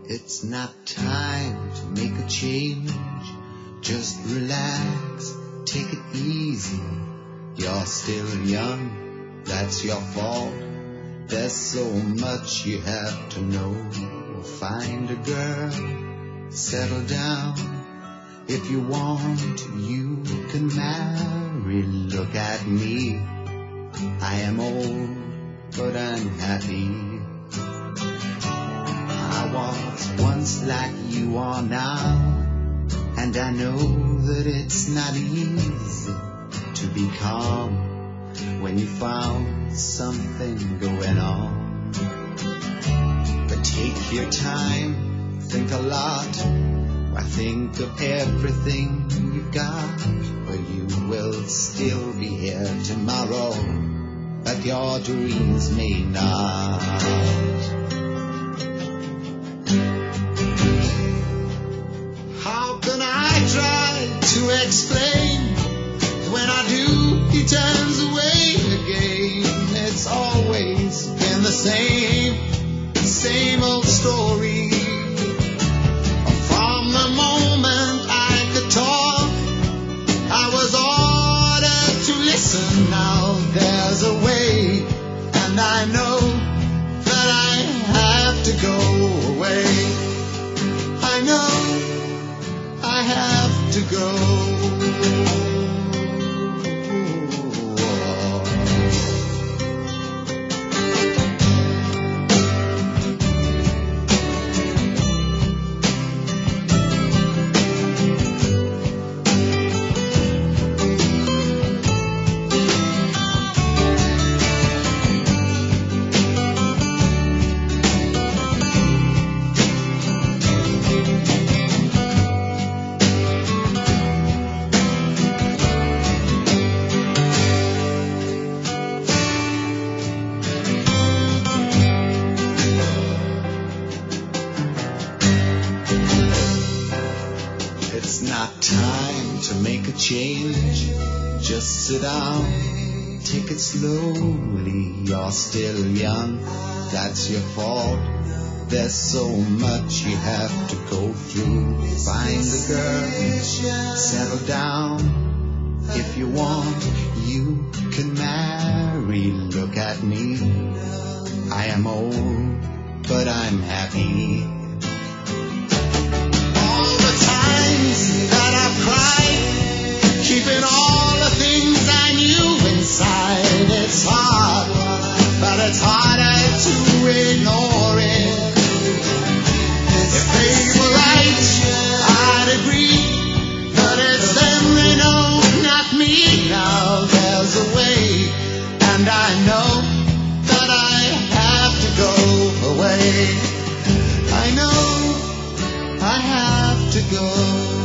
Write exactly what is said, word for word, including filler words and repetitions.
It's not time to make a change. Just relax, take it easy. You're still young, that's your fault. There's so much you have to know. Find a girl, settle down. If you want, you can marry. Look at me, I am old, but I'm happy. I was once like you are now, and I know that it's not easy to be calm when you found something going on. But take your time, think a lot. I think of everything you've got, or you will still be here tomorrow, but your dreams may not. How can I try to explain? When I do, he turns away again. It's always been the same, same old story. From the moment I could talk, I was ordered to listen. Now there's a way, and I know that I have to go away. I know I have to go. It's not time to make a change. Just sit down, take it slowly. You're still young, that's your fault. There's so much you have to go through. Find a girl, settle down. If you want, you can marry. Look at me, I am old, but I'm happy. All the times that I've cried, keeping all the things I knew inside. It's hard, but it's harder to ignore it. If they were right, I'd agree, but it's them they know, not me. Now there's a way, and I know that I have to go away. I know I have to go.